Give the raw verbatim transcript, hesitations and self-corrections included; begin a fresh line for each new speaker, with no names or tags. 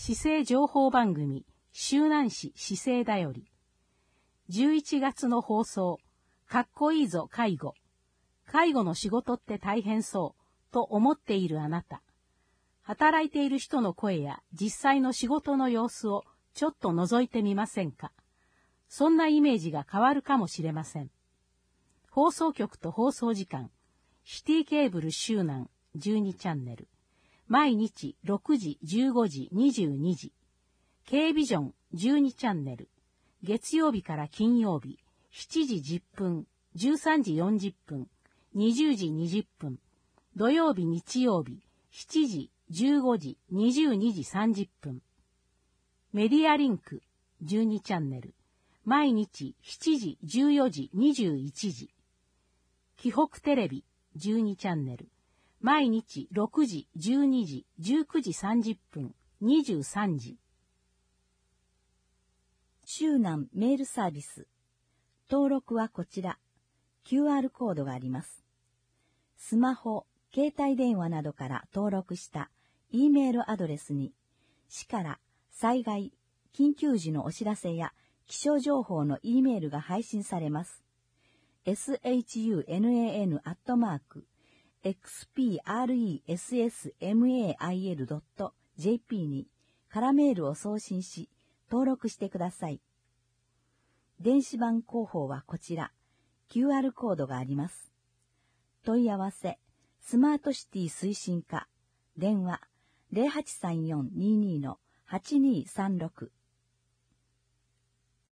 市政情報番組、周南市市政だより。じゅういちがつの放送、かっこいいぞ介護。介護の仕事って大変そう、と思っているあなた。働いている人の声や実際の仕事の様子をちょっと覗いてみませんか。そんなイメージが変わるかもしれません。放送局と放送時間、シティケーブル周南じゅうにチャンネル。毎日ろくじ、じゅうごじ、にじゅうにじ。Kビジョンじゅうにチャンネル。月曜日から金曜日、しちじじゅっぷん、じゅうさんじよんじゅっぷん、にじゅうじにじゅっぷん。土曜日、日曜日、しちじ、じゅうごじ、にじゅうにじさんじゅっぷん。メディアリンクじゅうにチャンネル。毎日しちじ、じゅうよじ、にじゅういちじ。紀北テレビじゅうにチャンネル。毎日ろくじ、じゅうにじ、じゅうくじさんじゅっぷん、にじゅうさんじ。
周南メールサービス。登録はこちら。キューアール コードがあります。スマホ、携帯電話などから登録した E メールアドレスに、市から災害、緊急時のお知らせや気象情報の E メールが配信されます。シャン アットマーク、エックスピーアールイーエスエスエムエーアイエルドットジェーピー に空メールを送信し、登録してください。電子版広報はこちら、キューアール コードがあります。問い合わせ、スマートシティ推進課、電話 ゼロはちさんよんにーにーのはちにーさんろく